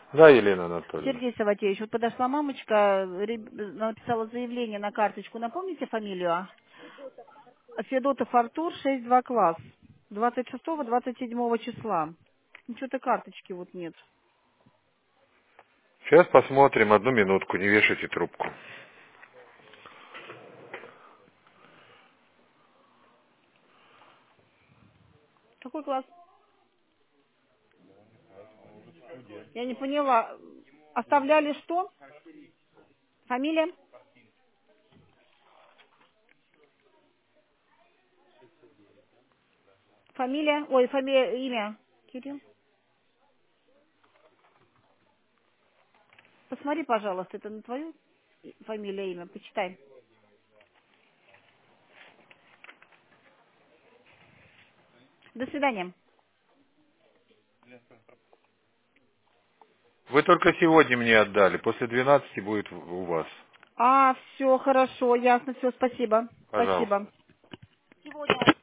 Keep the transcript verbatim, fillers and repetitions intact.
Да, Елена Анатольевна. Сергей Саватеевич, вот подошла мамочка, реб- написала заявление на карточку. Напомните фамилию? Федотов Артур, шесть два класс. двадцать шестого двадцать седьмого числа. Ну, что-то карточки вот нет. Сейчас посмотрим, одну минутку, не вешайте трубку. Какой класс? Я не поняла. Оставляли что? Фамилия? Фамилия? Ой, фамилия, имя. Кирилл? Посмотри, пожалуйста, это на твою фамилию, имя. Почитай. До свидания. Вы только сегодня мне отдали, после двенадцати будет у вас. А, все, хорошо, ясно, все, спасибо. Пожалуйста. Спасибо. Сегодня